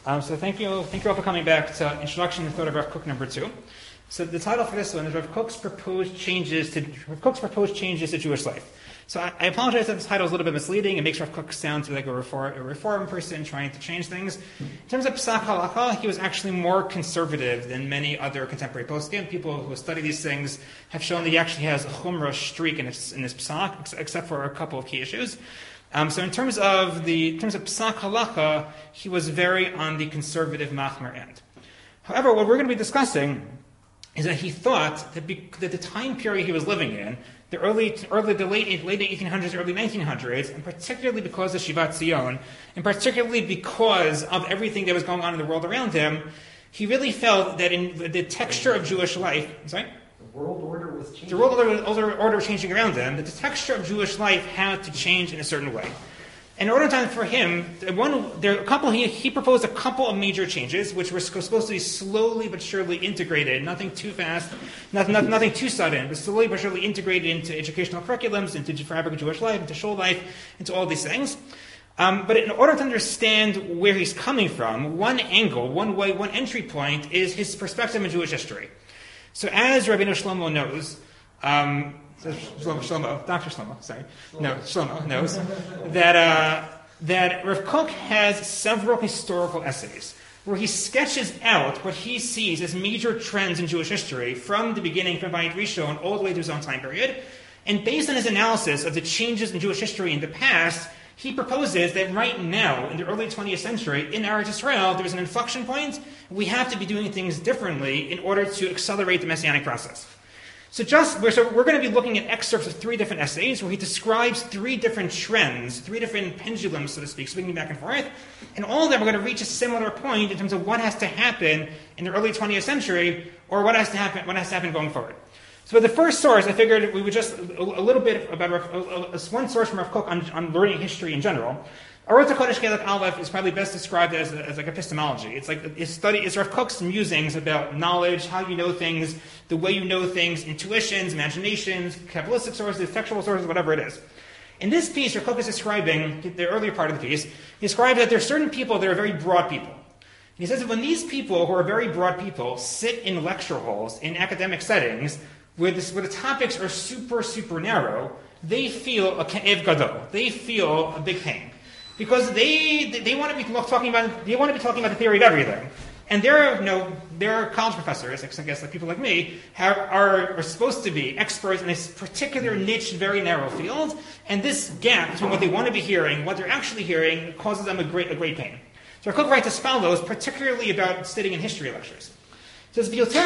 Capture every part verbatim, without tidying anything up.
Um, so thank you, thank you all for coming back to Introduction to the Thought of Rav Kook number two. So the title for this one is Rav Kook's proposed changes to Rav Kook's proposed changes to Jewish life. So I, I apologize if the title is a little bit misleading. It makes Rav Kook sound like a reform, a reform person trying to change things. In terms of Psak Halacha, he was actually more conservative than many other contemporary poskim. People who study these things have shown that he actually has a chumrah streak in his, in his Psak, except for a couple of key issues. Um, so in terms of the in terms of Psak Halacha, he was very on the conservative machmer end. However, what we're going to be discussing is that he thought that, be, that the time period he was living in, the early, early the late, late eighteen hundreds, early nineteen hundreds, and particularly because of Shivat Zion, and particularly because of everything that was going on in the world around him, he really felt that in the texture of Jewish life, sorry? The world order was changing. The world order, order, order was changing around him, that the texture of Jewish life had to change in a certain way. In order to, for him, one, there a couple. He, he proposed a couple of major changes, which were supposed to be slowly but surely integrated. Nothing too fast, nothing, nothing, nothing too sudden, but slowly but surely integrated into educational curriculums, into the fabric of Jewish life, into shul life, into all these things. Um, but in order to understand where he's coming from, one angle, one way, one entry point is his perspective on Jewish history. So, as Rabbeinu Shlomo knows. Um, Shlomo, Shlomo, Doctor Shlomo, sorry. No, Shlomo knows that, uh, that Rav Kook has several historical essays where he sketches out what he sees as major trends in Jewish history from the beginning, from Bayit Rishon, all the way to his own time period. And based on his analysis of the changes in Jewish history in the past, he proposes that right now, in the early twentieth century, in Eretz Israel, there's an inflection point. We have to be doing things differently in order to accelerate the Messianic process. So just we're, so we're going to be looking at excerpts of three different essays where he describes three different trends, three different pendulums, so to speak, swinging back and forth. And all of them are going to reach a similar point in terms of what has to happen in the early twentieth century, or what has to happen, what has to happen going forward. So the first source, I figured we would just a, a little bit about a, a, a, one source from Rav Kook on, on learning history in general. Orot HaKodesh Chelek Aleph is probably best described as, as like epistemology. It's like it's study. It's Rav Kook's musings about knowledge, how you know things, the way you know things, intuitions, imaginations, Kabbalistic sources, textual sources, whatever it is. In this piece, Rav Kook is describing the earlier part of the piece. He describes that there are certain people that are very broad people. And he says that when these people, who are very broad people, sit in lecture halls in academic settings where, this, where the topics are super, super narrow, they feel a ka'ev gadol. They feel a big pain. Because they they want to be talking about they want to be talking about the theory of everything, and they're you know they're college professors, I guess like people like me, have, are are supposed to be experts in this particular niche, very narrow field, and this gap between what they want to be hearing and what they're actually hearing causes them a great a great pain. So Rav Kook writes as follows, particularly about sitting in history lectures. It says,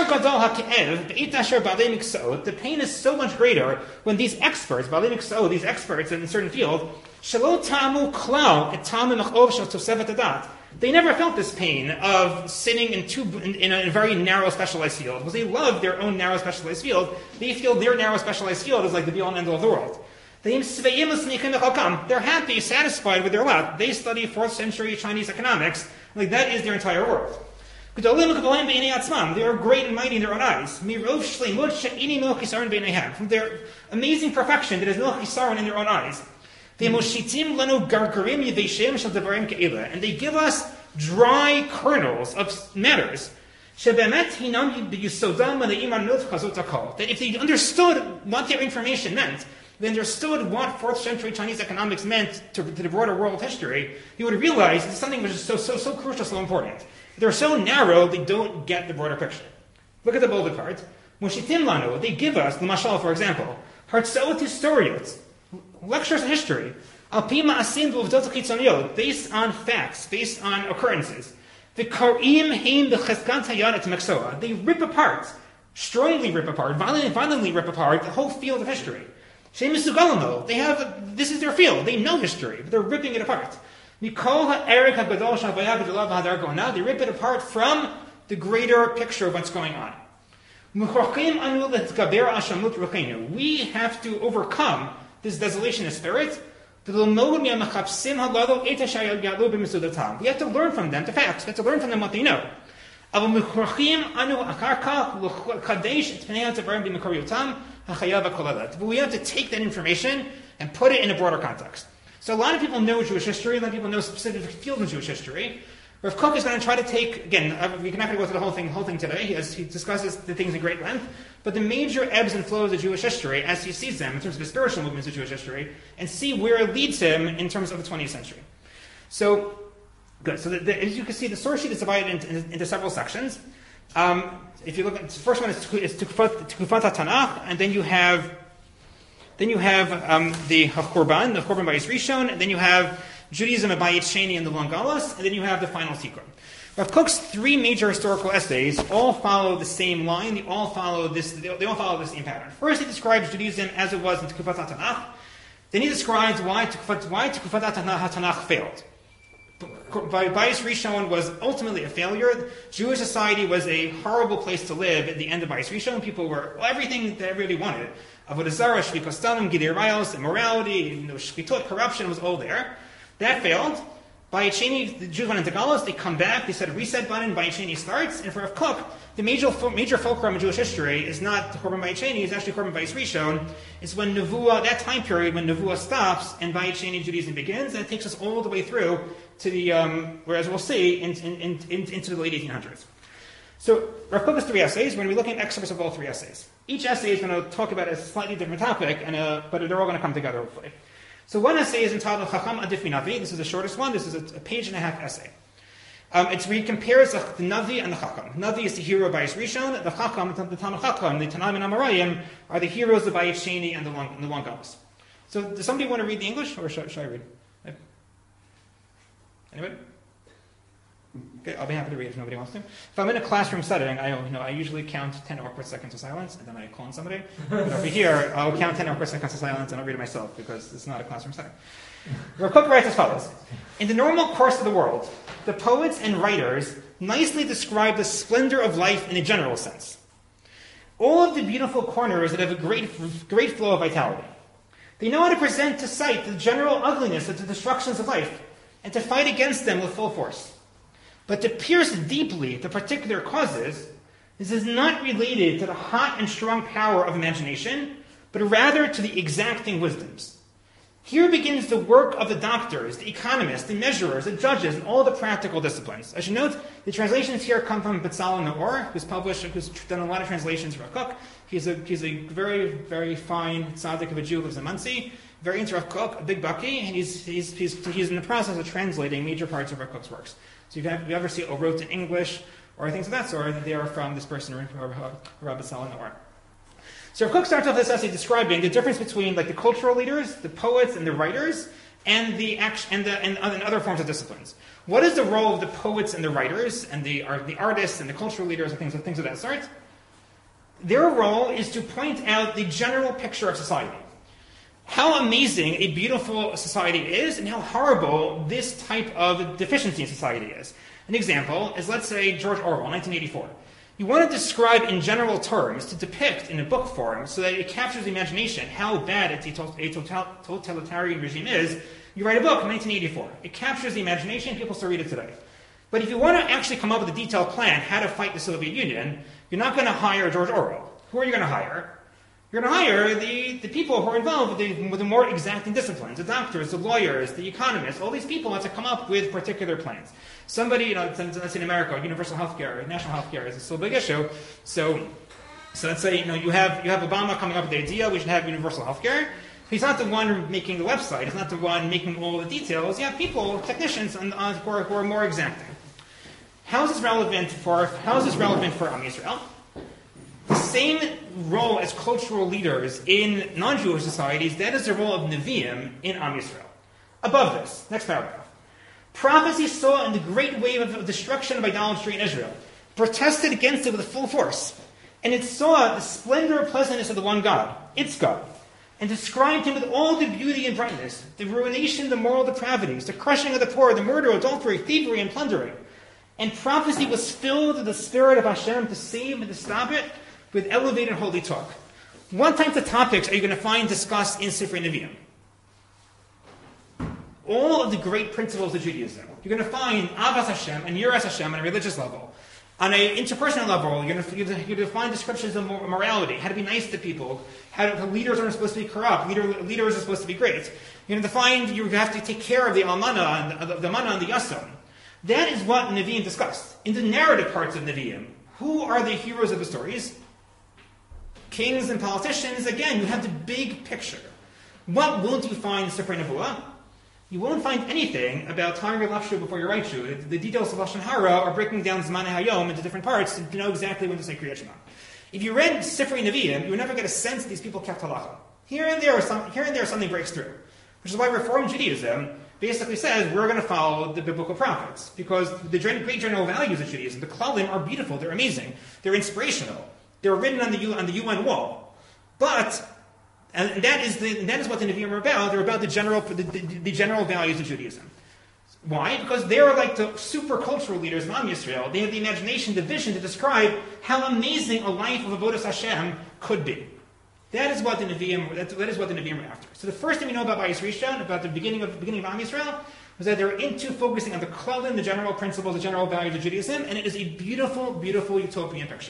the pain is so much greater when these experts, these experts in a certain field, they never felt this pain of sitting in, two, in, in a very narrow specialized field. Because they love their own narrow specialized field, they feel their narrow specialized field is like the be-all and end-all of the world. They're happy, satisfied with their lot. They study fourth century Chinese economics, like that is their entire world. They are great and mighty in their own eyes. From their amazing perfection, there is no chisaron in their own eyes. And they give us dry kernels of matters. That if they understood what their information meant, they understood what fourth century Chinese economics meant to, to the broader world of history, you would realize it's something which is so, so, so crucial, so important. They're so narrow, they don't get the broader picture. Look at the bolded part. Moshitim lanu, they give us, the mashal, for example, hartzaot historiot, lectures on history, alpima asim v'uvdot chitzoniyot, based on facts, based on occurrences. V'karim heim b'cheskat hayad et meksoa. They rip apart, strongly rip apart, violently, violently rip apart the whole field of history. Shem misugalamo, they have, this is their field, they know history, but they're ripping it apart. They rip it apart from the greater picture of what's going on. We have to overcome this desolation of spirit. We have to learn from them the facts. We have to learn from them what they know. But we have to take that information and put it in a broader context. So a lot of people know Jewish history, a lot of people know specific fields in Jewish history, Rav Kook is going to try to take, again, we're not going to go through the whole thing, whole thing today. He, has, he discusses the things in great length, but the major ebbs and flows of Jewish history, as he sees them in terms of the spiritual movements of Jewish history, and see where it leads him in terms of the twentieth century. So, good. So, the, the, as you can see, the source sheet is divided into, into several sections. Um, if you look at the first one, is Tukufat HaTanakh, and then you have, then you have um, the Churban, the Churban Bayis Rishon, and then you have Judaism at Bayit Sheni and the Longalos, and then you have the final Tikkun. Rav Kook's three major historical essays all follow the same line. They all follow this. They all follow the same pattern. First, he describes Judaism as it was in Tukufat HaTanakh. Then he describes why Tukufat, why Tukufat HaTanakh failed. Bayis Rishon was ultimately a failure. Jewish society was a horrible place to live at the end of Bayis Rishon. People were well, everything they really wanted. Avodah Zarah, Shvikas Damim, Gidei Rayos, immorality, you know, shkitut, corruption was all there. That failed. Bayit Sheni, the Jews went into Galus, they come back, they said a reset button, Bayit Sheni starts, and for Rav Kook, the major major fulcrum in Jewish history is not the Churban Bayit Sheni, it's actually Churban Bayis Rishon. It's when Nevuah, that time period when Nevuah stops and Bayit Sheni Judaism begins, and it takes us all the way through to the, um, whereas we'll see, in, in, in, in, into the late eighteen hundreds. So, Rav Kook has three essays, we're going to be looking at excerpts of all three essays. Each essay is going to talk about a slightly different topic, and uh, but they're all going to come together hopefully. So one essay is entitled Chacham Adif Navi. This is the shortest one. This is a, a page and a half essay. Um, it's where he compares the, the Navi and the Chacham. Navi is the hero of Bayis Rishon. The Chacham, the Talmud Chacham, the Tanaim and Amarayim are the heroes of Bayit Sheni and the Long, and the Longalos. So does somebody want to read the English, or should, should I read? Anybody? Okay, I'll be happy to read if nobody wants to. If I'm in a classroom setting, I you know I usually count ten awkward seconds of silence, and then I call on somebody. But over here, I'll count ten awkward seconds of silence, and I'll read it myself, because it's not a classroom setting. Rav Kook writes as follows. In the normal course of the world, the poets and writers nicely describe the splendor of life in a general sense. All of the beautiful corners that have a great, great flow of vitality. They know how to present to sight the general ugliness of the destructions of life, and to fight against them with full force. But to pierce deeply the particular causes, this is not related to the hot and strong power of imagination, but rather to the exacting wisdoms. Here begins the work of the doctors, the economists, the measurers, the judges, and all the practical disciplines. I should note, the translations here come from Betzalel Naor, who's published, who's done a lot of translations for Rav Kook. He's a, he's a very, very fine tzaddik of a Jew who lives in Monsey, very into Rav Kook, a big bucky, and he's, he's, he's, he's in the process of translating major parts of Rav Kook's works. So if you ever see O wrote in English or things of that sort, they are from this person, Rabbi Betzalel Naor. So Rav Kook starts off this essay describing the difference between like the cultural leaders, the poets, and the writers, and the act- and the and, and other forms of disciplines. What is the role of the poets and the writers and the art, the artists and the cultural leaders and things things of that sort? Their role is to point out the general picture of society. How amazing a beautiful society is, and how horrible this type of deficiency in society is. An example is, let's say, George Orwell, nineteen eighty-four. You want to describe in general terms, to depict in a book form, so that it captures the imagination how bad a, to- a total- totalitarian regime is. You write a book in nineteen eighty-four. It captures the imagination, people still read it today. But if you want to actually come up with a detailed plan how to fight the Soviet Union, you're not going to hire George Orwell. Who are you going to hire? You're going to hire the, the people who are involved with the, with the more exacting disciplines, the doctors, the lawyers, the economists. All these people have to come up with particular plans. Somebody, you know, let's say in America, universal health care, national health care is still a big issue. So, so let's say, you know, you have you have Obama coming up with the idea we should have universal health care. He's not the one making the website. He's not the one making all the details. You have people, technicians, on, on, who, are, who are more exacting. How is this relevant for How is this relevant for Am Yisrael? The same role as cultural leaders in non-Jewish societies, that is the role of Nevi'im in Am Yisrael. Above this, next paragraph. Prophecy saw in the great wave of destruction of idolatry in Israel, protested against it with full force, and it saw the splendor and pleasantness of the one God, its God, and described him with all the beauty and brightness, the ruination, the moral depravities, the crushing of the poor, the murder, adultery, thievery, and plundering. And prophecy was filled with the spirit of Hashem to save and to stop it, with elevated holy talk. What types of topics are you going to find discussed in Sifrei Nevi'im? All of the great principles of Judaism. You're going to find Avas Hashem and Yiras Hashem on a religious level. On an interpersonal level, you're going to, you're going to find descriptions of morality, how to be nice to people, how, to, how leaders aren't supposed to be corrupt, leader, leaders are supposed to be great. You're going to find you have to take care of the almana and the, the mana and the yasam. That is what Nevi'im discussed. In the narrative parts of Nevi'im, who are the heroes of the stories? Kings and politicians. Again, you have the big picture. What won't you find in Sefer Nevuah? You won't find anything about tying your left shoe before your right shoe. The, the details of Lashon Hara are breaking down Zman HaYom into different parts to know exactly when to say Kriyat Shema. If you read Sefer Nevi'im, you would never get a sense that these people kept halacha. Here and there, some, here and there, something breaks through, which is why Reform Judaism basically says we're going to follow the biblical prophets, because the great general values of Judaism, the klalim, are beautiful, they're amazing, they're inspirational, they're written on the U, on the U N wall, but and that is the and that is what the Nevi'im are about. They're about the general the, the, the general values of Judaism. Why? Because they are like the super cultural leaders of Am Yisrael. They have the imagination, the vision to describe how amazing a life of avodas Hashem could be. That is what the Nevi'im. That, that is what the Nevi'im are after. So the first thing we know about Bayis Rishon, about the beginning of the beginning of Am Yisrael, was that they're into focusing on the klalim, the general principles, the general values of Judaism, and it is a beautiful, beautiful utopian picture.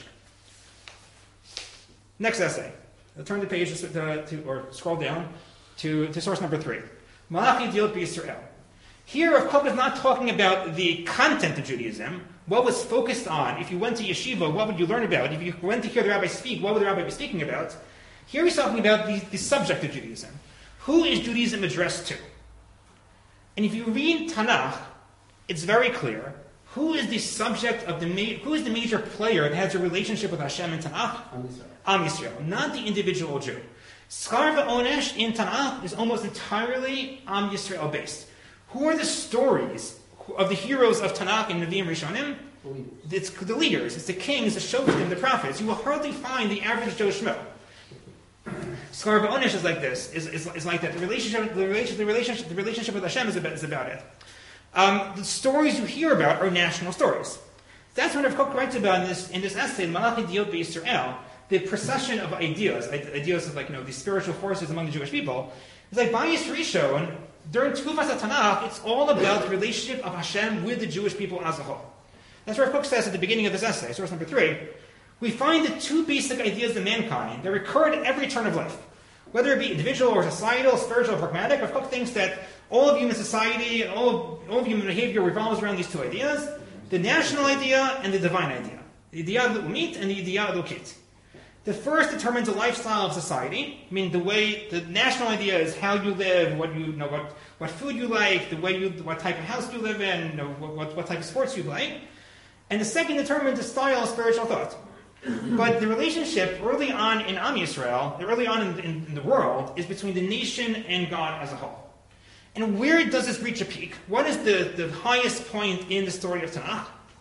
Next essay. I'll turn the page to, to, or scroll down to, to source number three. Malachi Diot B'Yisrael. Here, Rav Kook is not talking about the content of Judaism. What was focused on? If you went to yeshiva, what would you learn about? If you went to hear the rabbi speak, what would the rabbi be speaking about? Here he's talking about the, the subject of Judaism. Who is Judaism addressed to? And if you read Tanakh, it's very clear. Who is the subject of the ma- who is the major player that has a relationship with Hashem in Tanakh? Am Yisrael. Am Yisrael, not the individual Jew. Schar v'onesh in Tanakh is almost entirely Am Yisrael based. Who are the stories of the heroes of Tanakh and Nevi'im Rishonim? It's the leaders, it's the kings, the Shotim, the prophets. You will hardly find the average Joe Schmo. Schar v'onesh is like this, is, is, is like that. The relationship, the relationship, the relationship, the relationship with Hashem is about, is about it. Um, the stories you hear about are national stories. That's what Rav Kook writes about in this in this essay, Malachi Diot B'Yisrael, the procession of ideas, ideas of like you know these spiritual forces among the Jewish people. It's like Bayis Rishon during Tefillas HaTanakh. It's all about the relationship of Hashem with the Jewish people as a whole. That's what Rav Kook says at the beginning of this essay, source number three. We find the two basic ideas of mankind that recur at every turn of life, whether it be individual or societal, spiritual or pragmatic. Rav Kook thinks that all of human society, all of, all of human behavior revolves around these two ideas: the national idea and the divine idea, the idea l'umit and the idea elokit. The first determines the lifestyle of society. I mean, the way the national idea is how you live, what you, you know, what, what food you like, the way you, what type of house you live in, you know, what, what type of sports you like. And the second determines the style of spiritual thought. But the relationship early on in Am Yisrael, early on in, in, in the world, is between the nation and God as a whole. And where does this reach a peak? What is the, the highest point in the story of Tanakh?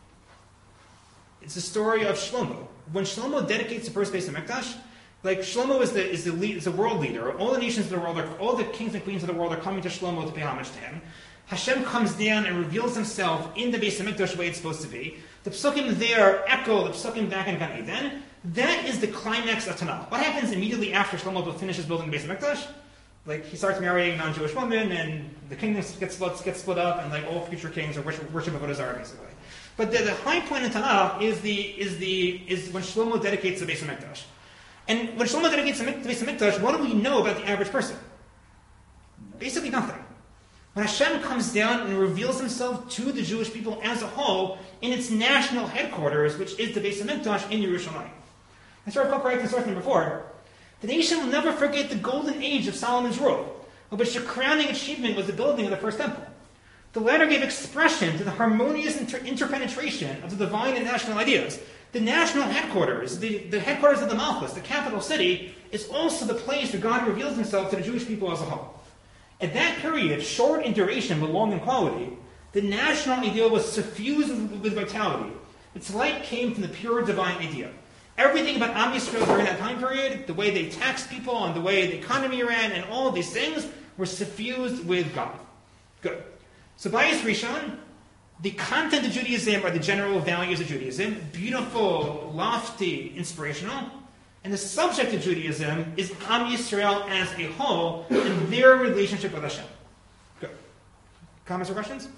It's the story of Shlomo. When Shlomo dedicates the first Beis HaMikdash, like Shlomo is the is the lead, is the world leader. All the nations of the world, are, all the kings and queens of the world are coming to Shlomo to pay homage to him. Hashem comes down and reveals himself in the Beis HaMikdash the way it's supposed to be. The psukim there echo the psukim back in Gan Eden. That is the climax of Tanakh. What happens immediately after Shlomo finishes building the Beis HaMikdash? Like he starts marrying a non-Jewish woman, and the kingdom gets split, gets split up, and like all future kings are worship, worship of Avodah Zarah, basically. But the, the high point in Tanakh is the is the is when Shlomo dedicates the Beis HaMikdash. And when Shlomo dedicates the Beis HaMikdash, what do we know about the average person? Basically nothing. When Hashem comes down and reveals himself to the Jewish people as a whole in its national headquarters, which is the Beis HaMikdash in Yerushalayim. That's where Kook writes in source number four. The nation will never forget the golden age of Solomon's rule, of which the crowning achievement was the building of the first temple. The latter gave expression to the harmonious inter- interpenetration of the divine and national ideas. The national headquarters, the, the headquarters of the Malchus, the capital city, is also the place where God reveals himself to the Jewish people as a whole. At that period, short in duration but long in quality, the national ideal was suffused with, with vitality. Its light came from the pure divine idea. Everything about Am Yisrael during that time period, the way they taxed people and the way the economy ran and all of these things, were suffused with God. Good. So Bayis Rishon, the content of Judaism are the general values of Judaism, beautiful, lofty, inspirational. And the subject of Judaism is Am Yisrael as a whole and their relationship with Hashem. Good. Comments or questions?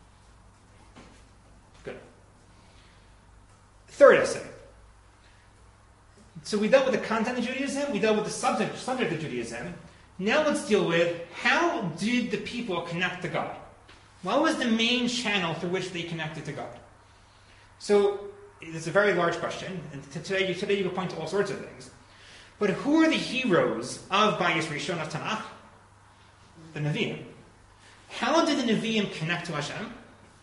Good. Third essay. So we dealt with the content of Judaism, we dealt with the subject, subject of Judaism. Now let's deal with how did the people connect to God? What was the main channel through which they connected to God? So it's a very large question, and today you, today you can point to all sorts of things. But who are the heroes of Bayis Rishon of Tanakh? The Nevi'im. How did the Nevi'im connect to Hashem?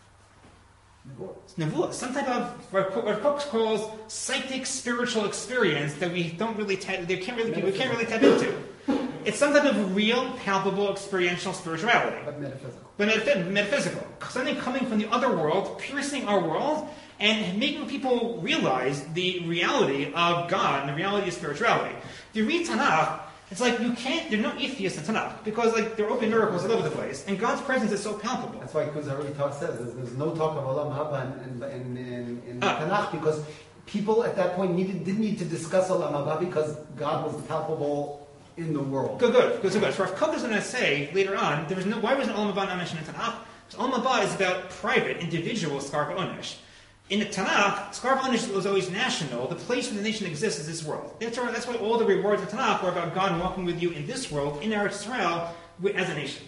Nevuah, some type of what Koch calls psychic spiritual experience that we don't really ta- they can't really we can't really tap into. It's some type of real, palpable, experiential spirituality. But metaphysical. But metaph- metaphysical. Something coming from the other world, piercing our world, and making people realize the reality of God and the reality of spirituality. If you read Tanakh, it's like you can't, there are no atheists in Tanakh, because like there are open miracles all over the place, and God's presence is so palpable. That's why Kuzari talk says there's, there's no talk of Olam Haba in, in, in, in Ah. Tanakh, because people at that point needed, didn't need to discuss Olam Haba because God was palpable in the world. Good, good, good, so good. So Rav Kook is going to say later on, there was no, why wasn't Olam Haba not mentioned in Tanakh? Because Olam Haba is about private, individual Skar Onesh. In the Tanakh, Skar Onesh was always national. The place where the nation exists is this world. That's why, that's why all the rewards of Tanakh are about God walking with you in this world, in Eretz Yisrael, as a nation.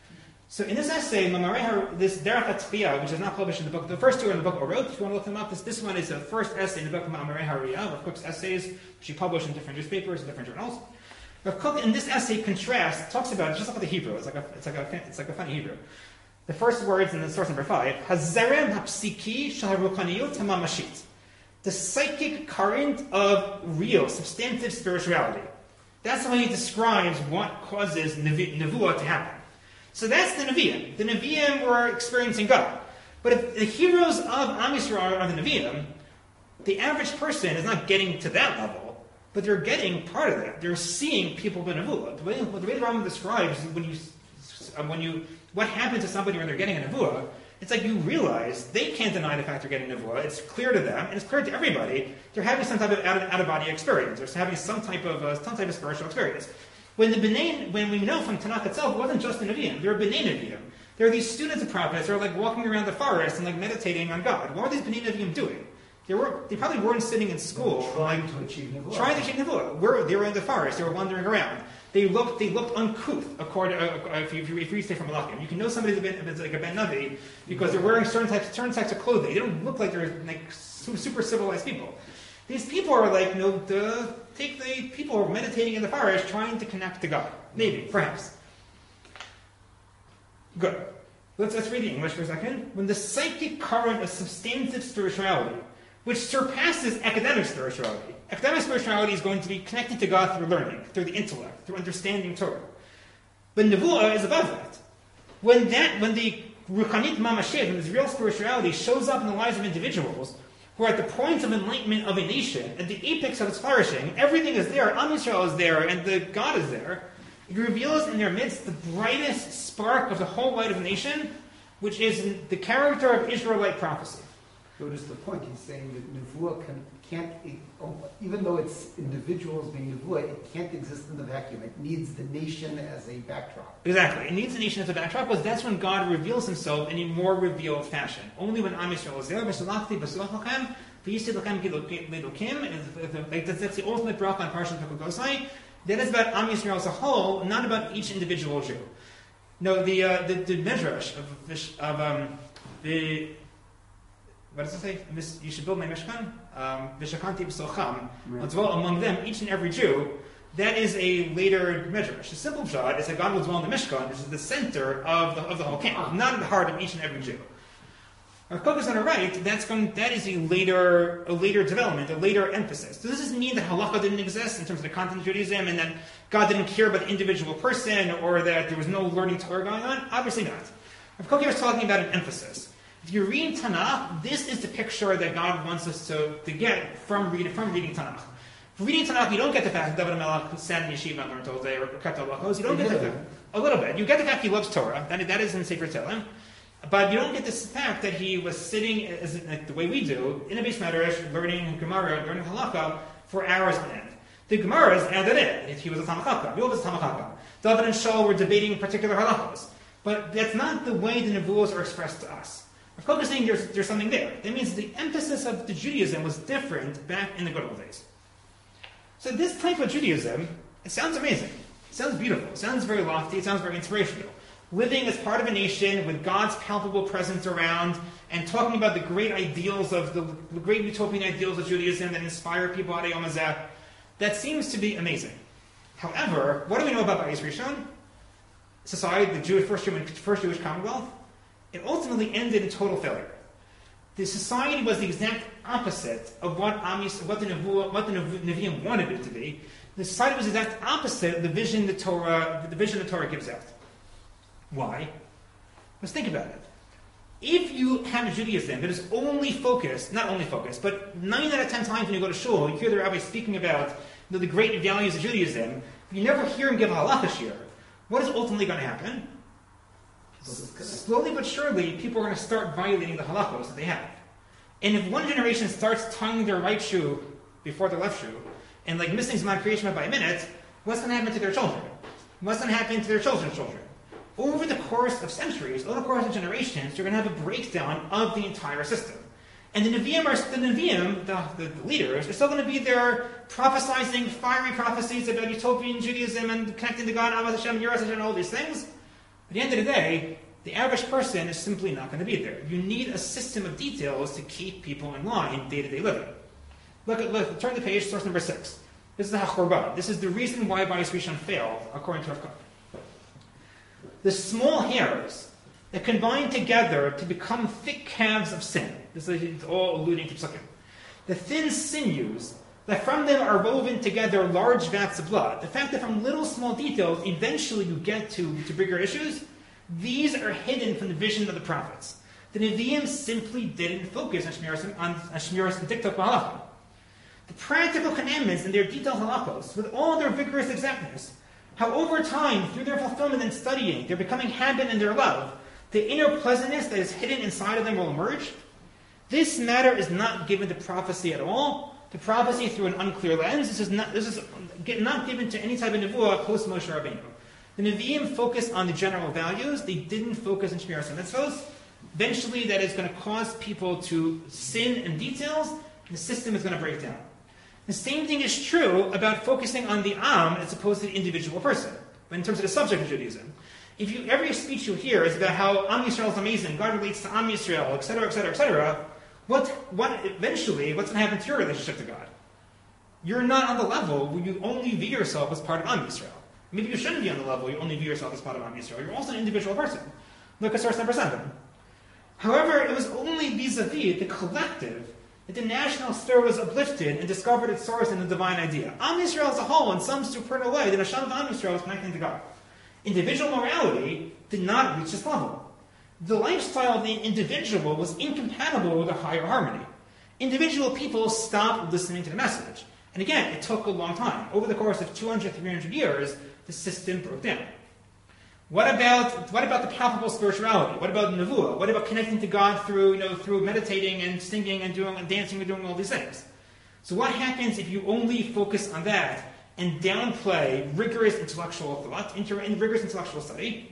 So in this essay, Mamarei, this Derech HaTzpiyah, which is not published in the book, the first two are in the book Orot. If you want to look them up, this, this one is the first essay in the book Mamarei HaRiyah, Rav Kook's essays, which he published in different newspapers and different journals. Rav Kook in this essay contrasts, talks about, just look at the Hebrew, it's like a, it's like a, it's like a funny Hebrew. The first words in the source number five, Hazerem hapsiki shaharuchaniyut hamamashit. The psychic current of real, substantive spirituality. That's how he describes what causes nevi- nevuah to happen. So that's the Nevi'im. The Nevi'im were experiencing God. But if the heroes of Am Yisrael are the Nevi'im, the average person is not getting to that level, but they're getting part of that. They're seeing people with nevuah. The way, the way the Rambam describes when you, when you, what happens to somebody when they're getting a nevuah, it's like you realize they can't deny the fact they're getting nevuah. It's clear to them, and it's clear to everybody. They're having some type of out of, out of body experience. They're having some type of uh, some type of spiritual experience. When the B'nai, when we know from Tanakh itself, it wasn't just the Nevi'im. There were B'nai Nevi'im. There are these students of prophets who are like walking around the forest and like meditating on God. What were these B'nai Nevi'im doing? They were they probably weren't sitting in school trying like, to achieve nevuah. Trying to achieve nevuah. Were, they were in the forest. They were wandering around. They looked they looked uncouth. According uh, if you if you, if you stay from Malachim, you can know somebody's a ben, like a Ben Navi because they're wearing certain types certain types of clothing. They don't look like they're like super civilized people. These people are like, you know, the take the people are meditating in the forest, trying to connect to God. Maybe, perhaps. Good. Let's let's read the English for a second. When the psychic current of substantive spirituality, which surpasses academic spirituality. Academic spirituality is going to be connected to God through learning, through the intellect, through understanding Torah. But Nevuah is above that. When that, when the Ruchanit Mamashit, when this real spirituality shows up in the lives of individuals who are at the point of enlightenment of a nation, at the apex of its flourishing, everything is there, Am Yisrael is there, and the God is there, it reveals in their midst the brightest spark of the whole light of the nation, which is the character of Israelite prophecy. Notice the point. He's saying that nevuah can, can't, even though it's individuals being nevuah, it can't exist in the vacuum. It needs the nation as a backdrop. Exactly. It needs the nation as a backdrop because that's when God reveals himself in a more revealed fashion. Only when Am Yisrael is there, V'shalachti b'sulachem, v'yisted lachem kilukim, like that's the ultimate bracha on Parshat V'kugosai. That is about Am Yisrael as a whole, not about each individual Jew. No, the uh, the, the medrash of, of um, the what does it say? You should build my Mishkan. Vishakanti b'socham. I'll dwell among them, each and every Jew. That is a later medrash. The simple shot is that God will dwell in the Mishkan, which is the center of the of the whole camp, not in the heart of each and every Jew. Rav Kook is on the right. That's going. That is a later a later development, a later emphasis. So this doesn't mean that halacha didn't exist in terms of the content of Judaism, and that God didn't care about the individual person, or that there was no learning Torah going on. Obviously not. Rav Kook was talking about an emphasis. If you read Tanakh, this is the picture that God wants us to, to get from reading from reading Tanakh. From reading Tanakh, you don't get the fact that David HaMelech sat in yeshiva and learned all day or kept halachos. You don't get the fact, a little bit. You get the fact he loves Torah. That, that is in Sefer Tehillim. But you don't get this fact that he was sitting, as, like the way we do, in a beis medrash, learning Gemara, learning halakha for hours on end. The Gemaras added in. He was a Talmid Chacham. Yov was a Talmid Chacham. David and Shaul were debating particular halachos. But that's not the way the nevuos are expressed to us. Rav Kook is saying there's, there's something there. That means the emphasis of the Judaism was different back in the good old days. So this type of Judaism, it sounds amazing. It sounds beautiful. It sounds very lofty. It sounds very inspirational. living as part of a nation with God's palpable presence around, and talking about the great ideals of the, the great utopian ideals of Judaism that inspire people at Yom HaZeh, that seems to be amazing. However, what do we know about Bayis Rishon? Society, the Jewish first, Jewish first Jewish Commonwealth, it ultimately ended in total failure. The society was the exact opposite of what Amis, what the Nevuah, what the Nevi'im wanted it to be. The society was the exact opposite of the vision the Torah, the vision the Torah gives out. Why? Let's think about it. If you have Judaism that is only focused, not only focused, but nine out of ten times when you go to shul, you hear the rabbi speaking about you know, the great values of Judaism, you never hear him give a halacha shir. What is ultimately going to happen? Slowly but surely, people are going to start violating the halachos that they have. And if one generation starts tying their right shoe before their left shoe, and like missing Zman creation by a minute, what's going to happen to their children? What's going to happen to their children's children? Over the course of centuries, over the course of generations, you're going to have a breakdown of the entire system. And the Nevi'im, are, the, Nevi'im the, the, the leaders, are still going to be there prophesizing fiery prophecies about utopian Judaism and connecting to God, Avos Hashem, Yiras Hashem, and all these things. At the end of the day, the average person is simply not going to be there. You need a system of details to keep people in line day-to-day living. Look at, look, turn the page, source number six. This is the HaChorban. This is the reason why Bayis Rishon failed, according to Rav Kook. The small hairs that combine together to become thick calves of sin. This is all alluding to Psukim. The thin sinews that from them are woven together large vats of blood. The fact that from little small details, eventually you get to, to bigger issues, these are hidden from the vision of the prophets. The Nevi'im simply didn't focus on Shmiras on, on Shmiras and Diktok B'Halacha. The practical commandments and their detailed halachos, with all their vigorous exactness, how over time, through their fulfillment and studying, they're becoming habit in their love, the inner pleasantness that is hidden inside of them will emerge. This matter is not given to prophecy at all. To prophecy through an unclear lens. This is not, this is not given to any type of nevuah post Moshe Rabbeinu. The Nevi'im focused on the general values. They didn't focus on Shmiras HaMitzvos. Eventually, that is going to cause people to sin in details, and the system is going to break down. The same thing is true about focusing on the Am as opposed to the individual person, but in terms of the subject of Judaism. If you, every speech you hear is about how Am Yisrael is amazing, God relates to Am Yisrael, et cetera, et cetera, et cetera, what, what, eventually, what's going to happen to your relationship to God? You're not on the level where you only view yourself as part of Am Yisrael. Maybe you shouldn't be on the level where you only view yourself as part of Am Yisrael. You're also an individual person. Look at source number seven. However, it was only vis-a-vis the collective that the national stir was uplifted and discovered its source in the divine idea. Am Yisrael as a whole, in some supernal way, the Neshama of Am Yisrael was connecting to God. Individual morality did not reach this level. The lifestyle of the individual was incompatible with a higher harmony. Individual people stopped listening to the message. And again, it took a long time. Over the course of two hundred, three hundred years, the system broke down. What about, what about the palpable spirituality? What about nevuah? What about connecting to God through, you know, through meditating and singing and doing and dancing and doing all these things? So what happens if you only focus on that and downplay rigorous intellectual thought, inter- rigorous intellectual study?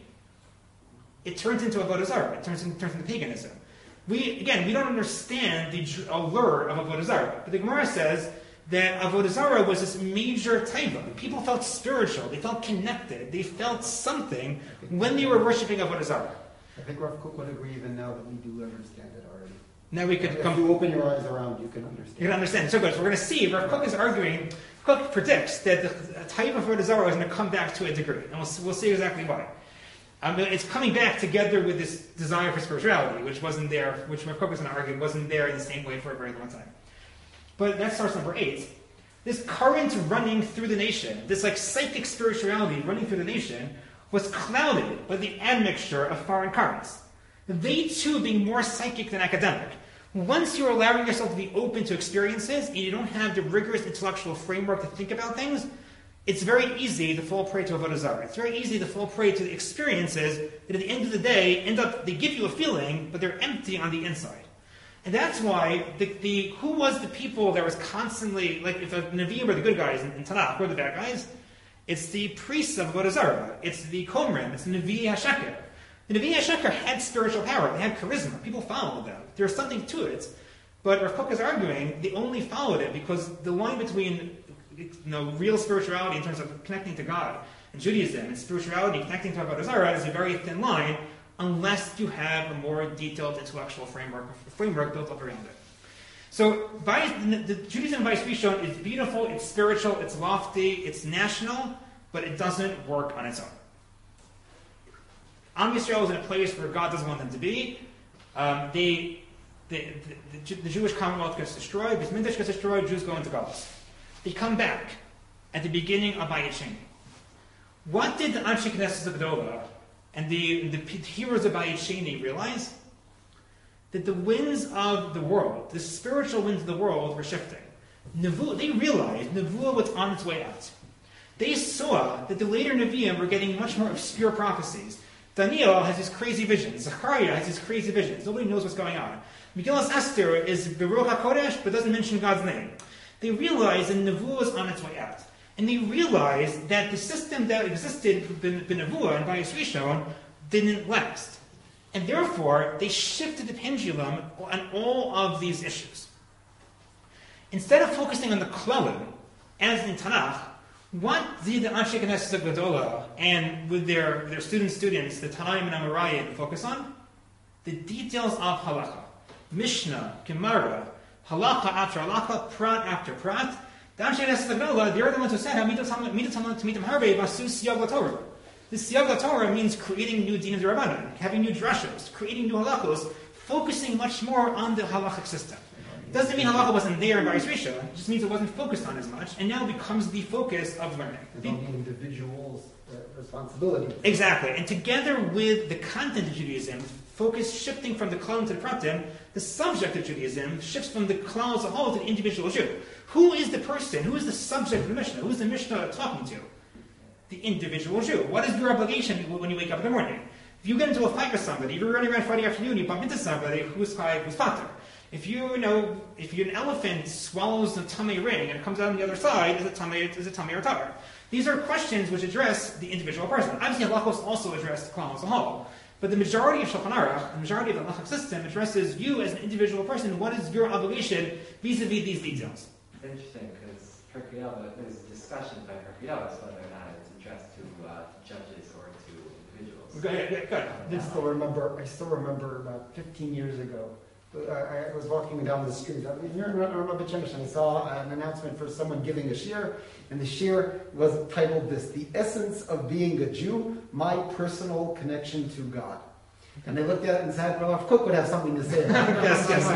It turns into avodah zarah. It turns into, turns into paganism. We again, we don't understand the allure of avodah zarah, but the Gemara says that avodah zarah was this major taiva. People felt spiritual. They felt connected. They felt something when they were worshiping avodah zarah. I think Rav Kook would agree even now that we do understand it already. Now we could if come. you open your eyes around, you can understand. You can understand. So good. So we're going to see. Rav Kook is arguing. Kook predicts that the type of avodah zarah is going to come back to a degree, and we'll we'll see exactly why. Um, it's coming back together with this desire for spirituality, which wasn't there, which Rav Kook was going to argue wasn't there in the same way for a very long time. But that's source number eight. This current running through the nation, this like psychic spirituality running through the nation, was clouded by the admixture of foreign currents. They too being more psychic than academic. Once you're allowing yourself to be open to experiences and you don't have the rigorous intellectual framework to think about things, it's very easy to fall prey to avodah zarah. It's very easy to fall prey to the experiences that at the end of the day end up, they give you a feeling, but they're empty on the inside. And that's why the, the who was the people that was constantly, like if a Nevi'im were the good guys in, in Tanakh, who are the bad guys? It's the priests of avodah zarah. It's the Komrim. It's the Nevi HaSheker. The Nevi HaSheker had spiritual power. They had charisma. People followed them. There was something to it. But Rav Kook is arguing they only followed it because the line between you know, real spirituality in terms of connecting to God in Judaism and spirituality connecting to Avodah Zarah is a very thin line unless you have a more detailed intellectual framework, framework built up around it. So Bayis, the, the Judaism of Bayis Rishon is beautiful, it's spiritual, it's lofty, it's national, but it doesn't work on its own. Am Yisrael is in a place where God doesn't want them to be. Um, they, they, the, the, the Jewish Commonwealth gets destroyed, Beis Mikdash gets destroyed, Jews go into Galus. They come back at the beginning of Bayit Sheni. What did the Anshe Knesset Gedolah and the, the heroes of Bayit Sheni realize? That the winds of the world, the spiritual winds of the world, were shifting. Nevuah, they realized Nevuah was on its way out. They saw that the later Nevi'im were getting much more obscure prophecies. Daniel has these crazy visions. Zechariah has these crazy visions. Nobody knows what's going on. Megillas Esther is Beruch HaKodesh, but doesn't mention God's name. They realized that Nevuah was on its way out. And they realized that the system that existed in Nevuah and Bayis Rishon didn't last. And therefore, they shifted the pendulum on all of these issues. Instead of focusing on the Klalim, as in Tanakh, what did the Anshe Knesset Gedolah and with their, their student students, the Tanaim and Amoraim, focus on? The details of Halacha. Mishnah, Gemara, Halacha after Halacha, Prat after Prat. The Anshe Knesset Gedolah, they're the ones who said, Midat Harvei Basu Siyag LaTorah. This Siyag LaTorah means creating new Din of the Rabbanan, having new drashos, creating new halachos, focusing much more on the halachic system. Doesn't mean halacha wasn't there in Bayis Rishon, it just means it wasn't focused on as much, and now becomes the focus of learning. It's on the individual's uh, responsibility. Exactly, and together with the content of Judaism, focus shifting from the Klal to the Pratim, the subject of Judaism shifts from the Klal as a whole to the individual Jew. Who is the person, who is the subject of the Mishnah? Who is the Mishnah talking to? The individual Jew. What is your obligation when you wake up in the morning? If you get into a fight with somebody, if you're running around Friday afternoon, you bump into somebody, who's chai, who's pater. If you, you know, if you, an elephant swallows the tummy ring and it comes out on the other side, is it tummy, is it tummy or tar? These are questions which address the individual person. Obviously, halachos also address the klal as a whole, but the majority of Shulchan Aruch, the majority of the halachic system, addresses you as an individual person. What is your obligation vis-a-vis these details? Interesting, because there's a discussion by Perkiyavas whether or not it's addressed to uh, judges or to individuals. Go ahead, yeah, go ahead. I still remember. I still remember about fifteen years ago. Uh, I was walking down the street. I mean, you're around Bechemish, and I saw an announcement for someone giving a shir, and the shir was titled this: "The Essence of Being a Jew: My Personal Connection to God." And I looked at it and said, "Well, if Cook would have something to say about it." Yes, yes.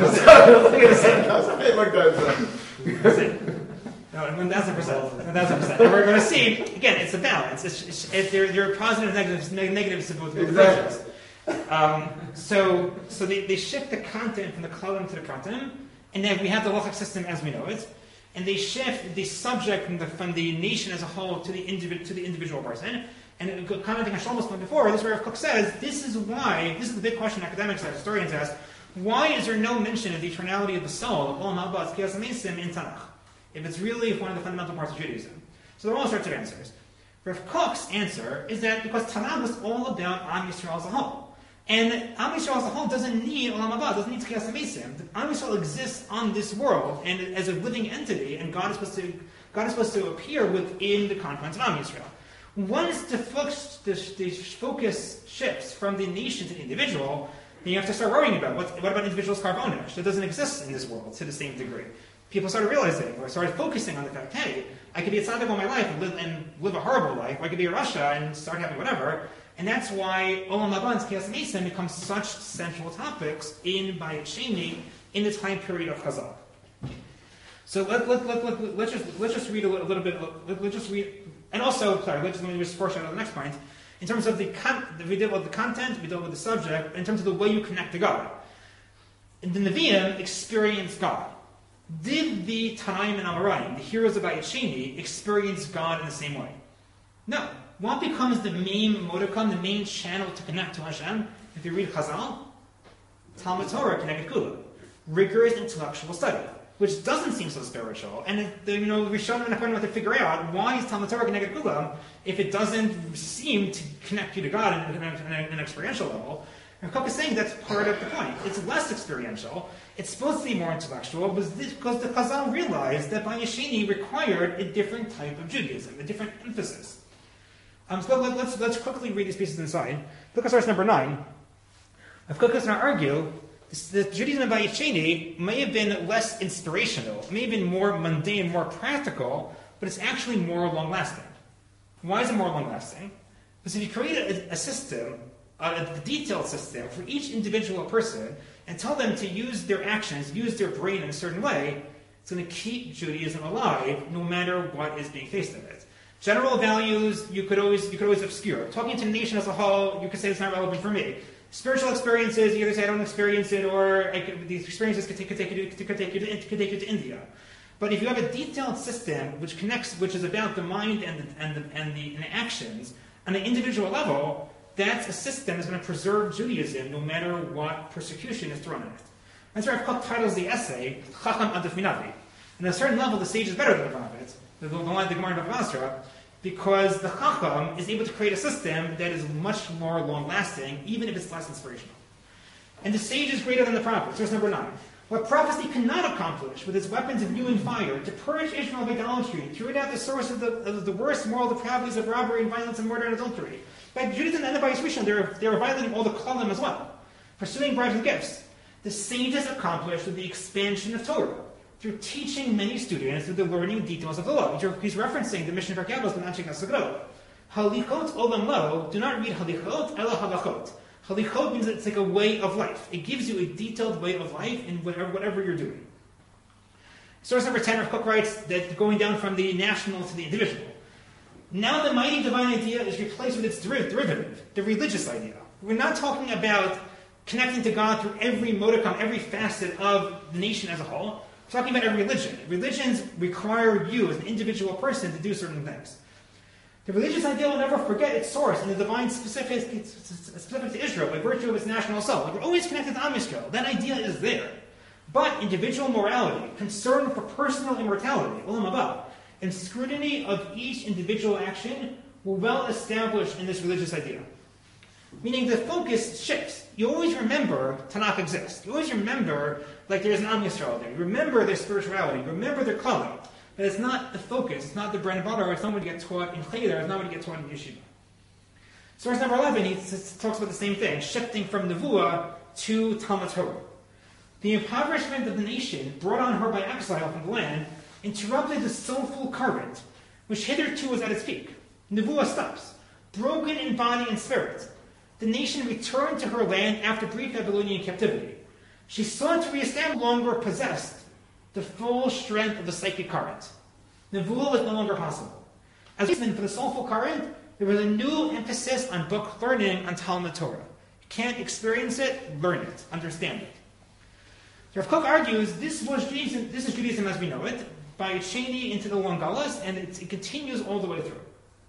I looked at it. That's it. No, one thousand percent. one thousand percent. And we're going to see, again, it's a balance. It's, it's, it, there, there are positives and negatives, negatives to both approaches. Um, so so they, they shift the content from the Klalim to the Pratim, and then we have the halachic system as we know it, and they shift the subject from the, from the nation as a whole to the, individ, to the individual person. And commenting on Shlomo's point before, this is where Rav Kook says, this is why, this is the big question academics and historians ask, why is there no mention of the eternality of the soul, of Olam Haba, Tzkiyas HaMesim in Tanakh, if it's really one of the fundamental parts of Judaism? So there are all sorts of answers. Rav Kook's answer is that because Tanakh is all about Am Yisrael as a whole. And Am Yisrael as a whole doesn't need Olam Haba, doesn't need Tzkiyas HaMesim. Am Yisrael exists on this world and as a living entity, and God is supposed to, God is supposed to appear within the confines of Am Yisrael. Once the focus, the, the focus shifts from the nation to the individual, then you have to start worrying about what, what about individuals' carbonesh that doesn't exist in this world to the same degree. People started realizing, or started focusing on the fact, hey, I could be a tzaddik all my life and live, and live a horrible life, or I could be a Russia and start having whatever. And that's why Olam Haba and Tzkiyas HaMesim become such central topics in Bayit Sheni in the time period of Chazal. So let, let, let, let, let's, just, let's just read a little, a little bit, let, let's just read. And also, sorry, let's, let me just foreshadow the next point. In terms of the, con- we deal with the content, we deal with the subject, in terms of the way you connect to God. And the Nevi'im experienced God. Did the Tanaim and Amoraim, the heroes of Bayit Sheni, experience God in the same way? No. What becomes the main modicum, the main channel to connect to Hashem? If you read Chazal, Talmud Torah connected Kula. Rigorous intellectual study. Which doesn't seem so spiritual, and it, you know, Rishonim and Achronim have to figure out why is Talmud Torah connected Kulam if it doesn't seem to connect you to God in, in, in, in an experiential level. And Kook is saying that's part of the point. It's less experiential. It's supposed to be more intellectual, because the Chazal realized that Bayit Sheni required a different type of Judaism, a different emphasis. Um, so let, let's, let's quickly read these pieces inside. Look at source number nine. If Kook is going to argue, the Judaism of Bayit Sheni may have been less inspirational, may have been more mundane, more practical, but it's actually more long-lasting. Why is it more long-lasting? Because if you create a, a system, a, a detailed system for each individual person, and tell them to use their actions, use their brain in a certain way, it's going to keep Judaism alive no matter what is being faced in it. General values you could always you could always obscure. Talking to the nation as a whole, you could say it's not relevant for me. Spiritual experiences, you either say I don't experience it, or I could, these experiences could take, could, take you to, could, take you to, could take you to India. But if you have a detailed system which connects, which is about the mind and the, and the, and the, and the actions on an individual level, that's a system that's going to preserve Judaism no matter what persecution is thrown at it. That's why Rav Kook titles the essay Chacham Adif Minavi. And at a certain level, the sage is better than the prophet, the, the, the Gemara of Basra, because the Chacham is able to create a system that is much more long-lasting, even if it's less inspirational. And the sage is greater than the prophet. Source number nine. What prophecy cannot accomplish with its weapons of new and fire, to purge Israel of idolatry, to root out the source of the, of the worst moral depravities of robbery and violence and murder and adultery. By Judaism and the Bayis Rishon, they're, they're violating all the klalim as well, pursuing bribes and gifts. The sages accomplished with the expansion of Torah, through teaching many students through the learning details of the law. He's referencing the mission of Rabbos, the Nanchik Nasagro. Halichot olam lo, do not read halichot, ela halachot. Halichot means that it's like a way of life. It gives you a detailed way of life in whatever, whatever you're doing. Source number ten, Rav Kook writes that going down from the national to the individual. Now the mighty divine idea is replaced with its derivative, the religious idea. We're not talking about connecting to God through every modicum, every facet of the nation as a whole. We're talking about every religion. Religions require you as an individual person to do certain things. The religious idea will never forget its source in the divine specific, specific to Israel by virtue of its national soul. Like we're always connected to Am Yisrael. That idea is there. But individual morality, concern for personal immortality, Olam Haba, and scrutiny of each individual action were well established in this religious idea. Meaning the focus shifts. You always remember Tanakh exists. You always remember like there's an Am Yisrael there. You remember their spirituality. You remember their klalim. But it's not the focus. It's not the bread and butter. It's not what you get taught in Cheder. It's not what you get taught in Yeshiva. Source number eleven, he talks about the same thing, shifting from Nevuah to Talmud Torah. The impoverishment of the nation brought on her by exile from the land interrupted the soulful current, which hitherto was at its peak. Nevuah stops, broken in body and spirit. The nation returned to her land after brief Babylonian captivity. She sought to reestablish, no longer possessed the full strength of the psychic current. Nevuah was no longer possible. As a reason for the soulful current, there was a new emphasis on book learning, on Talmud Torah. You can't experience it, learn it, understand it. Rav Kook argues this was Judaism, this is Judaism as we know it, by Sheni into the Long Galus, and it, it continues all the way through.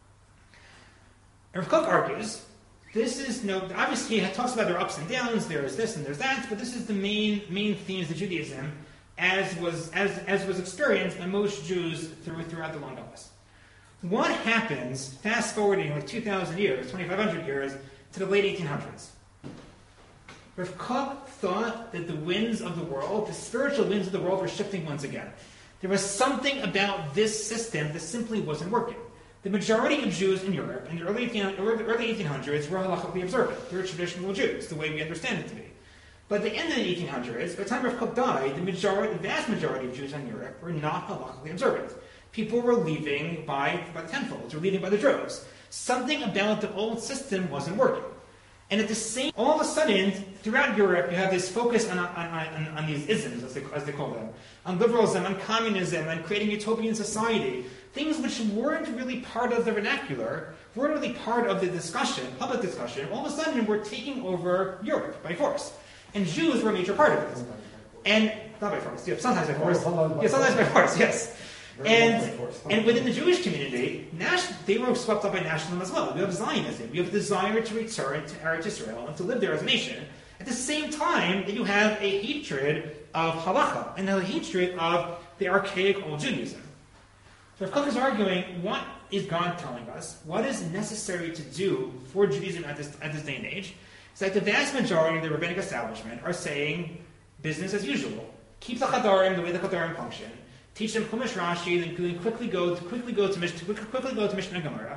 Rav Kook argues this is no obviously he talks about their ups and downs, there is this and there's that, but this is the main main themes of Judaism as was as as was experienced by most Jews through, throughout the Long Galus. What happens, fast forwarding like two thousand years, twenty-five hundred years, to the late eighteen hundreds? Rav Kook thought that the winds of the world, the spiritual winds of the world, were shifting once again. There was something about this system that simply wasn't working. The majority of Jews in Europe in the early eighteen hundreds were halachically observant. They were traditional Jews, the way we understand it to be. But at the end of the eighteen hundreds, by the time Rav Kook died, the majority, the vast majority of Jews in Europe were not halachically observant. People were leaving by, by the tenfolds, or leaving by the droves. Something about the old system wasn't working. And at the same, all of a sudden, throughout Europe, you have this focus on, on, on, on these isms, as they, as they call them, on liberalism, on communism, on creating utopian society, things which weren't really part of the vernacular, weren't really part of the discussion, public discussion. All of a sudden, we're taking over Europe by force. And Jews were a major part of it. And, not by force, yeah, sometimes by force. Yeah, sometimes by force, yes. And, and within the Jewish community, they were swept up by nationalism as well. We have Zionism. We have a desire to return to Eretz Israel and to live there as a nation. At the same time that you have a hatred of halacha and a hatred of the archaic old Judaism. So Rav Kook is arguing, what is God telling us? What is necessary to do for Judaism at this, at this day and age? It's like the vast majority of the rabbinic establishment are saying business as usual. Keep the Chadarim the way the Chadarim function. Teach them Chumash Rashi, then quickly go to quickly go to Mishnah, quickly go to Mishnah and Gemara.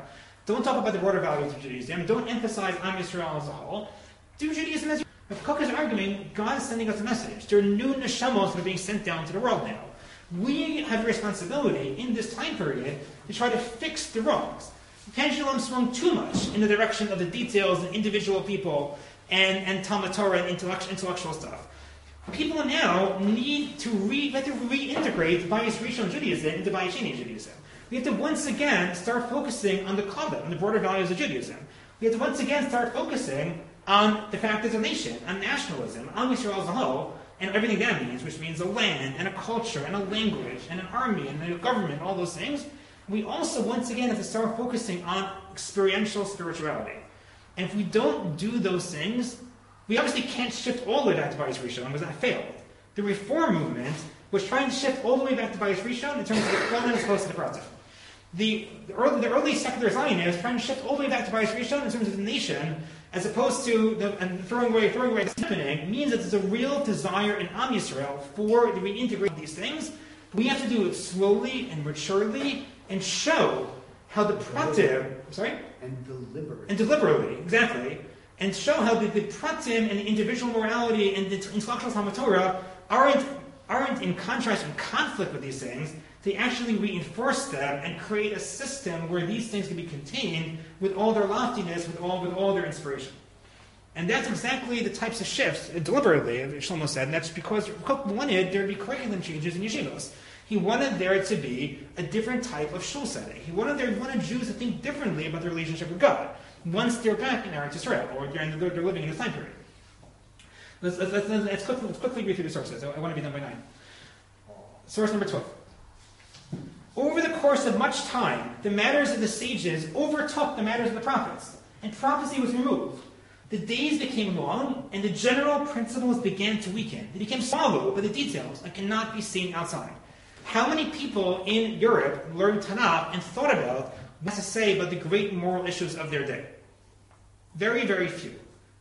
Don't talk about the broader values of Judaism. Don't emphasize Am Yisrael as a whole. Do Judaism as Rav Kook is arguing, God is sending us a message. There are new neshamos that are being sent down to the world now. We have a responsibility in this time period to try to fix the wrongs. The pendulum swung too much in the direction of the details and individual people and, and Talmud Torah and intellectual, intellectual stuff. People now need to, re, have to reintegrate Bayis Rishon Judaism into Bayis Sheni Judaism. We have to once again start focusing on the Kabbalah, on the broader values of Judaism. We have to once again start focusing on the fact there's a nation, on nationalism, on Israel as a whole, and everything that means, which means a land, and a culture, and a language, and an army, and a government, all those things. We also, once again, have to start focusing on experiential spirituality. And if we don't do those things, we obviously can't shift all the way back to Bayis Rishon, because that failed. The Reform movement was trying to shift all the way back to Bayis Rishon in terms of the Kohen as opposed to the Pratim. The, the, early, the early secular Zionists trying to shift all the way back to Bayis Rishon in terms of the nation, as opposed to the, and throwing away, throwing away the happening, means that there's a real desire in Am Yisrael for the reintegration of these things. We have to do it slowly and maturely and show how the Pratim, sorry? And deliberately. And deliberately, exactly. And show how the, the Pratim and the individual morality and the intellectual Talmud Torah aren't, aren't in contrast and conflict with these things. They actually reinforce them and create a system where these things can be contained with all their loftiness, with all with all their inspiration. And that's exactly the types of shifts, uh, deliberately, as Shlomo said, and that's because Kook wanted there to be curriculum changes in yeshivos. He wanted there to be a different type of shul setting. He wanted there he wanted Jews to think differently about their relationship with God once they're back in Eretz Yisrael, or they're, they're living in this time period. Let's, let's, let's, let's, quickly, let's quickly read through the sources. I, I want to be done by nine. Source number twelve. Over the course of much time, the matters of the sages overtook the matters of the prophets, and prophecy was removed. The days became long, and the general principles began to weaken. They became swallowed by the details and cannot be seen outside. How many people in Europe learned Tanakh and thought about what to say about the great moral issues of their day? Very, very few.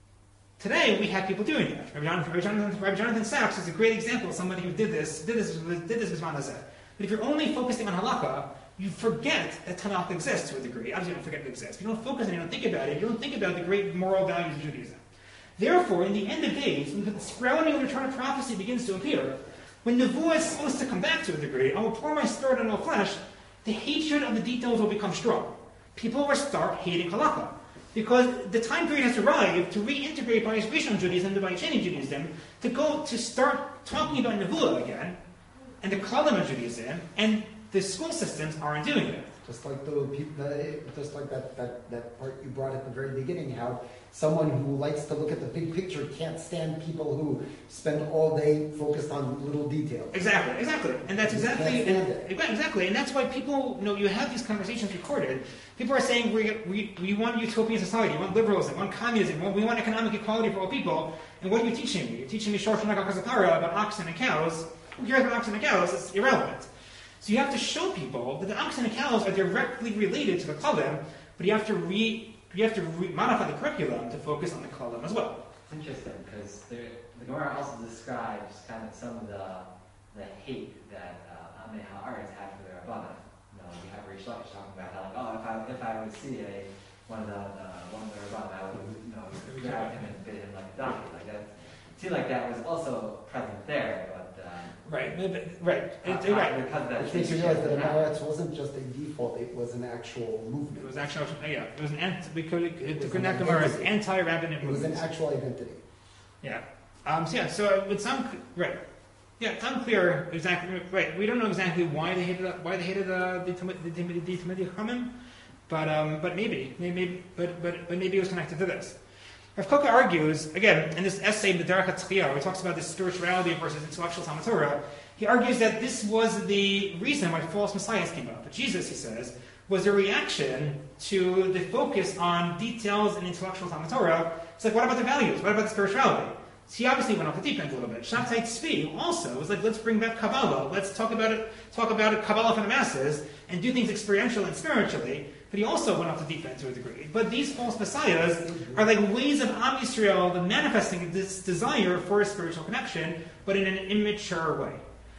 Today, we have people doing that. Rabbi Jonathan, Rabbi Jonathan, Rabbi Jonathan Sachs is a great example of somebody who did this, did this, did this with Manazeh. But if you're only focusing on halakha, you forget that Tanakh exists to a degree. Obviously, you don't forget it exists. If you don't focus on it, you don't think about it, you don't think about the great moral values of Judaism. Therefore, in the end of days, when the sprouting of the return of prophecy begins to appear, when Nevuah is supposed to come back to a degree, I will pour my spirit on all flesh, the hatred of the details will become strong. People will start hating halakha. Because the time period has arrived to reintegrate Bayis Rishon Judaism to Bayis Sheni Judaism, to go to start talking about Nevuah again, and the Kalam of Judaism, and the school systems aren't doing it. Just like the, the just like that, that, that part you brought at the very beginning, how someone who likes to look at the big picture can't stand people who spend all day focused on little details. Exactly, exactly, and that's exactly and, exactly, and that's why people, you know, you have these conversations recorded. People are saying we we we want utopian society, we want liberalism, we want communism, we want, we want economic equality for all people. And what are you teaching me? You're teaching me Shorshon HaKazakara about oxen and cows. Who cares about oxen and cows? It's irrelevant. So you have to show people that the oxen and cows are directly related to the Kalam, but you have to re you have to re- modify the curriculum to focus on the Kalam as well. It's interesting because the Gemara also describes kind of some of the the hate that uh, Amei Haaretz had for their Rabbanan. You know, you have Rish Lakish talking about how, like, oh, if I if I would see a one of the uh, one of the Rabbanan, I would, you know, grab him and bit him like a donkey. Like that, it seemed like that was also present there, but. Um, Right, right, uh, it, right. Because that Which makes you realize that Haaretz wasn't just a default; it was an actual movement. It was actually, yeah, it was an anti. We could it took an Gemara's anti-rabbinic It was movement. an actual identity. Yeah. Um, so yeah. So with some right. Yeah, it's unclear exactly. Right. We don't know exactly why they hated why they hated uh, the the the Talmidei Chachamim, but um, but maybe maybe but but but maybe it was connected to this. Rav Kook argues, again, in this essay, the Derech HaTchiyah, where he talks about this spirituality versus intellectual Talmud Torah, he argues that this was the reason why false messiahs came up. But Jesus, he says, was a reaction to the focus on details and intellectual Talmud Torah. It's like, what about the values? What about the spirituality? So he obviously went off the deep end a little bit. Shabtai Tzvi also was like, let's bring back Kabbalah. Let's talk about it, talk about it, Kabbalah for the masses, and do things experientially and spiritually. But he also went off the deep end to a degree. But these false messiahs are like ways of Am Yisrael manifesting this desire for a spiritual connection, but in an immature way.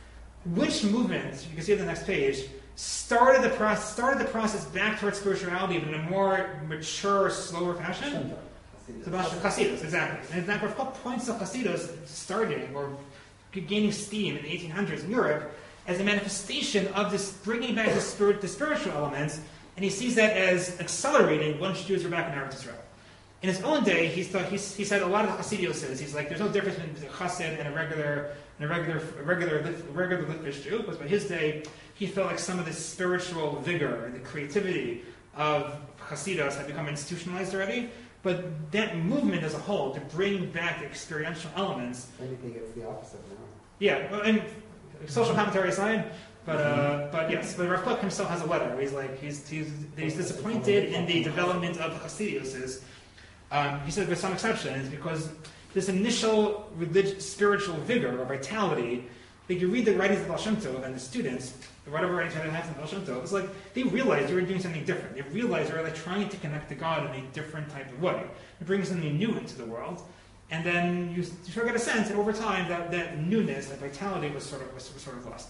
which movement, you can see on the next page, started the process, started the process back towards spirituality, but in a more mature, slower fashion? It's about Hasidus, exactly. And that Rav points to Hasidus starting or gaining steam in the eighteen hundreds in Europe as a manifestation of this bringing back the, spirit, the spiritual elements, and he sees that as accelerating once Jews are back in Eretz Israel. In his own day, he thought he, he said a lot of the Hasidios says he's like there's no difference between a Chassid and a regular and a regular a regular a regular Litvish Jew. Because by his day, he felt like some of the spiritual vigor and the creativity of Hasidus had become institutionalized already. But that movement as a whole, to bring back the experiential elements. Anything it's the opposite now. Yeah, well, and social commentary aside, but uh, but yes, but Rav Kook himself has a letter where he's like he's he's, he's disappointed in the development of Hasidus. Um, he said with some exceptions because this initial religious, spiritual vigor or vitality. Like you read the writings of Baal Shem Tov and the students, the whatever writings that have from Baal Shem Tov, it's like they realized they were doing something different. They realized they were like trying to connect to God in a different type of way. It brings something new into the world, and then you, you sort of get a sense that over time that, that newness, that vitality was sort of was, was sort of lost.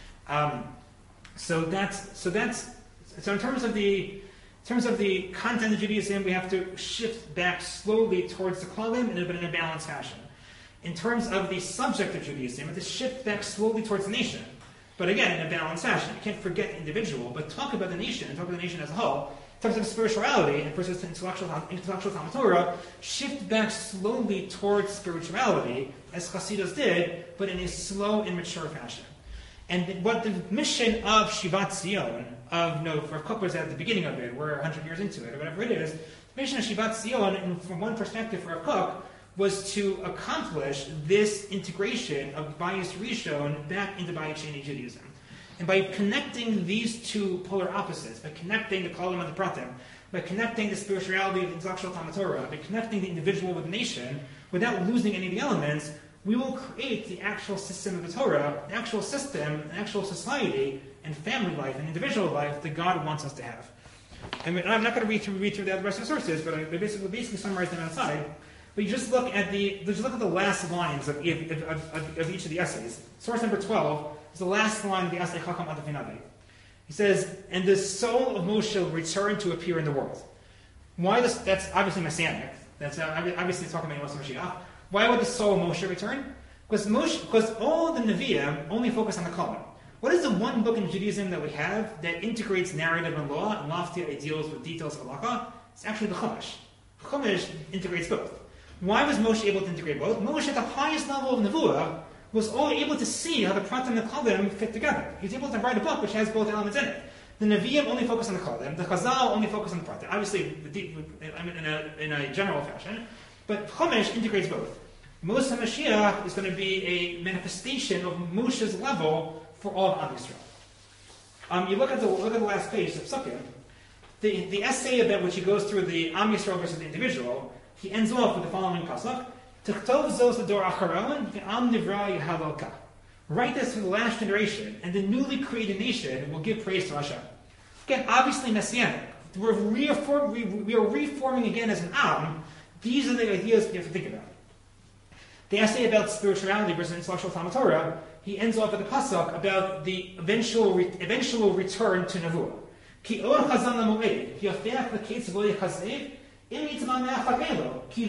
Um, so that's so that's so in terms of the in terms of the content of Judaism, we have to shift back slowly towards the Klalim in a, but in a balanced fashion. In terms of the subject of Judaism, we have to shift back slowly towards the nation. But again, in a balanced fashion. You can't forget the individual, but talk about the nation, and talk about the nation as a whole. In terms of spirituality, and versus intellectual, intellectual Talmud Torah, shift back slowly towards spirituality, as Hasidus did, but in a slow and mature fashion. And what the mission of Shivat Zion, of no, for Kook was at the beginning of it, we're one hundred years into it, or whatever it is, the mission of Shivat Zion, and from one perspective for Kook, was to accomplish this integration of Bayis Rishon back into Bayis Sheni Judaism. And by connecting these two polar opposites, by connecting the Kolam and the Pratim, by connecting the spirituality of the intellectual Talmud Torah, by connecting the individual with the nation, without losing any of the elements, we will create the actual system of the Torah, the actual system, an actual society, and family life, and individual life that God wants us to have. And I'm not going to read through, read through the rest of the sources, but I basically, basically summarize them outside. But you just look at the just look at the last lines of, of, of, of each of the essays. Source number twelve is the last line of the essay Chacham Adavinavi. He says, "And the soul of Moshe will return to appear in the world." Why this? That's obviously messianic. That's uh, obviously talking about Yosef Mashiach. Why would the soul of Moshe return? Because Moshe, because all the Nevi'im only focus on the Kolam. What is the one book in Judaism that we have that integrates narrative and law and lofty ideals with details of halakha? It's actually the Chumash. Chumash integrates both. Why was Moshe able to integrate both? Moshe, at the highest level of Nevuah, was only able to see how the Pratim and the Kolim fit together. He was able to write a book which has both elements in it. The Nevi'im only focus on the Kolim. The Chazal only focus on the Pratim. Obviously, in a, in a general fashion. But Chumash integrates both. Moshe Mashiach is going to be a manifestation of Moshe's level for all of Am Yisrael. Um, you look at the look at the last page of Psukim. The, the essay about which he goes through the Am Yisrael versus the individual, he ends off with the following pasuk: "Tichtov zos l'dor acharon ve'am nivra yehalolka." Write this for the last generation, and the newly created nation will give praise to Hashem. Again, obviously messianic. We're reform, we, we are reforming again as an Am. These are the ideas you have to think about. The essay about spirituality versus intellectual Talmud Torah, he ends off with a pasuk about the eventual re, eventual return to Nevuah. Ki or chazan lamoed, ki yafeach l'ketz vo yechazev. Eventually,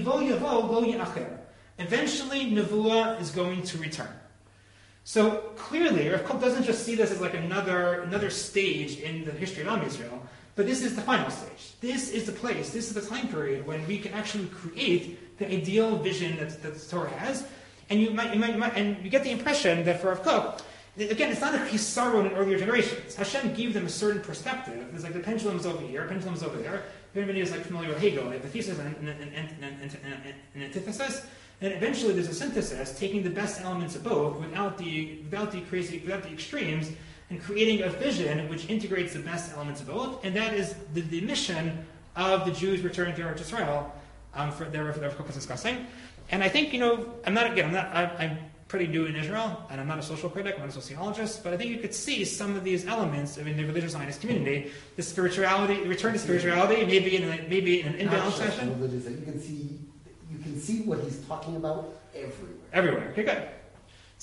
Nevuah is going to return. So clearly, Rav Kook doesn't just see this as like another another stage in the history of Am Yisrael, but this is the final stage. This is the place, this is the time period when we can actually create the ideal vision that, that the Torah has. And you might, you might, you might, and you get the impression that for Rav Kook, again, it's not a chisaron in earlier generations. Hashem gave them a certain perspective. It's like the pendulum's over here, pendulum's over there. If anybody is like familiar with Hegel, like the thesis and an, an, an, an antithesis, and eventually there's a synthesis, taking the best elements of both without the without the crazy, without the extremes, and creating a vision which integrates the best elements of both. And that is the, the mission of the Jews returning to Eretz Israel, um, for that Rav Kook was discussing. And I think, you know, I'm not again, I'm not, I, I'm pretty new in Israel, and I'm not a social critic, I'm not a sociologist, but I think you could see some of these elements in the religious Zionist community, the spirituality, the return to spirituality, maybe in a, maybe in an imbalanced fashion. You can see, you can see what he's talking about everywhere. Everywhere. Okay, good.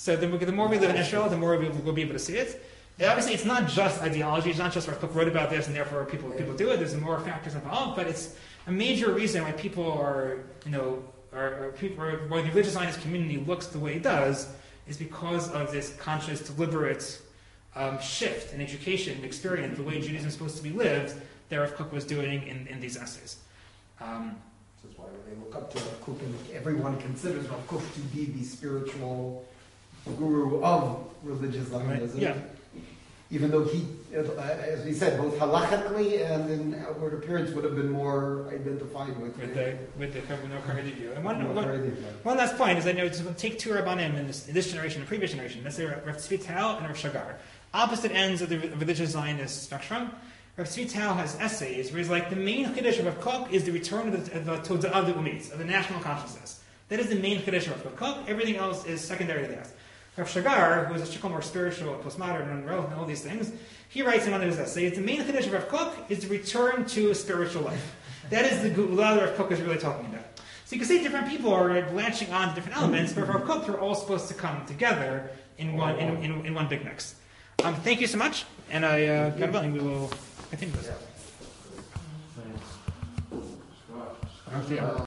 So the, the more we live in Israel, the more we will be able to see it. And obviously, it's not just ideology. It's not just Rav Kook wrote about this and therefore people people do it. There's more factors involved, but it's a major reason why people are, you know, are, are people are, why the religious Zionist community looks the way it does is because of this conscious, deliberate um, shift in education and experience, the way Judaism is supposed to be lived, that Rav Kook was doing in, in these essays. Um, This is why they look up to Rav Kook, and everyone considers Rav Kook to be the spiritual guru of religious Zionism. yeah. Even though he, uh, as we said, both halachically and in outward appearance would have been more identified with, with the with the no Haredi view. And one, the one, Haredi. one last point is I know to take two Rabbanim in this, in this generation and previous generation. Let's say Rav Tzvi Tal and Rav Shagar, opposite ends of the religious Zionist spectrum. Rav Tzvi Tal has essays where he's like the main chiddush of Rav Kook is the return of the of the, of the, of the ummiyos, of the national consciousness. That is the main chiddush of Rav Kook. Everything else is secondary to that. Rav Shagar, who is a shikol more spiritual, postmodern, and relevant, and all these things, he writes in one of his essays, the main chiddush of Rav Kook is the return to a spiritual life. That is the Geulah that Rav Kook is really talking about. So you can see different people are latching on to different elements, but for Rav Kook, they're all supposed to come together in one in, in, in one big mix. Um, thank you so much, and I, uh, God willing, we will continue this. Yeah.